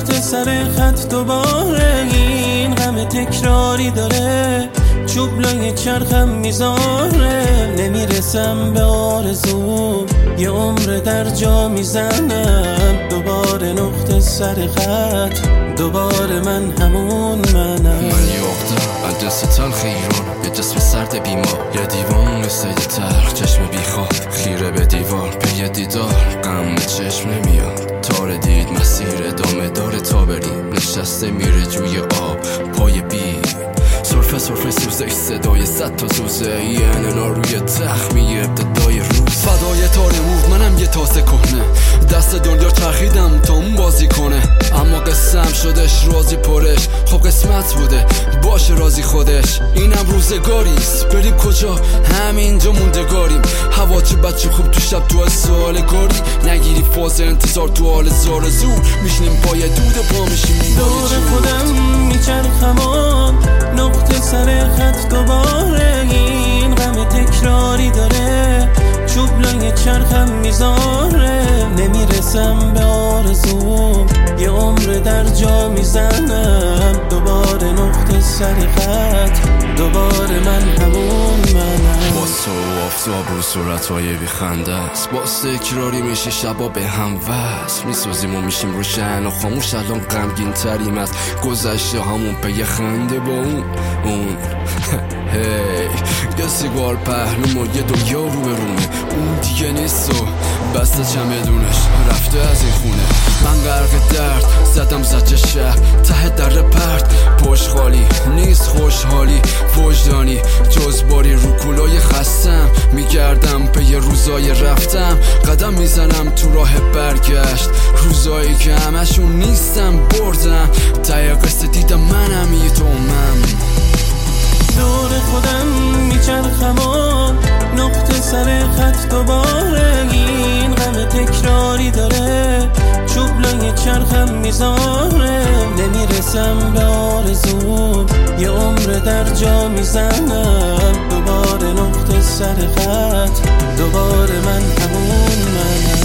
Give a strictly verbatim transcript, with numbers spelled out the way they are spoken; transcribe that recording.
نقطه سر خط دوباره این غم تکراری داره، چوب لای چرخم میذاره، نمیرسم به آرزو، یه عمر در جا میزنم، دوباره نقطه سر خط، دوباره من همون منم. من یاقدم از دست تلخ ایران، یه جسم سرد بیمار، یه دیوان سید تلخ، چشم بیخواب خیره به دیوار، به یه دیدار غم چشم نمیاد، تار دید مسیر ادامه داره تا بریم، نشسته میره جوی آب پای بید، سرفه سرفه سوزه صدای صد تا سوزه، یه اننا روی تخمی ابتدای روز، فدای تار موف منم یه تاسه کهنه، دست دنیا چرخیدم تا اون بازی کنه، اما قسم شدش رازی پرش، خب قسمت بوده باشه رازی خودش، اینم روزگاریست بریم کجا همینجا موندگاریم، هوا چه بچه خوب تو شب تو سال کاری، نگیری فاز انتظار تو حال زار زور، میشنیم پای دود پا میشیم دور خودم میچرخم نقطه سر خط دوباره این غم تکراری داره، چوب لای چرخم میذاره، نمیرسم به آرزوم، یه عمر در جا میزنم، دوباره نقطه سر خط، دوباره من همون منم. با تو آفتاب رو صورتهای بیخنده است، با تکراری میشه شبا به هم وصل، میسوزیم و میشیم روشن و خاموش، الان غمگین تریم از گذشته همون به یه خنده با اون اون هی یه سیگار پهلوم و یه دنیا رو به رومه، اون دیگه نیست و بسته چمدونش رفته از این خونه، من غرق درد زدم زجه شهر ته در پرد، پشت خالی نیست خوشحالی وجدانی، جز باری رو کولای خستم، میگردم پی یه روزای رفتم، قدم میزنم تو راه برگشت، روزایی که همشون نیستم بردم، ته قصه دیدم منم یه تومم، دور خودم میچرخم نقطه سر خط دوباره این غم تکراری داره، چوب لای چرخم میذاره، نمیرسم به آرزوم، یه عمر در جا میزنم، دوباره نقطه سر خط، دوباره من همون منم.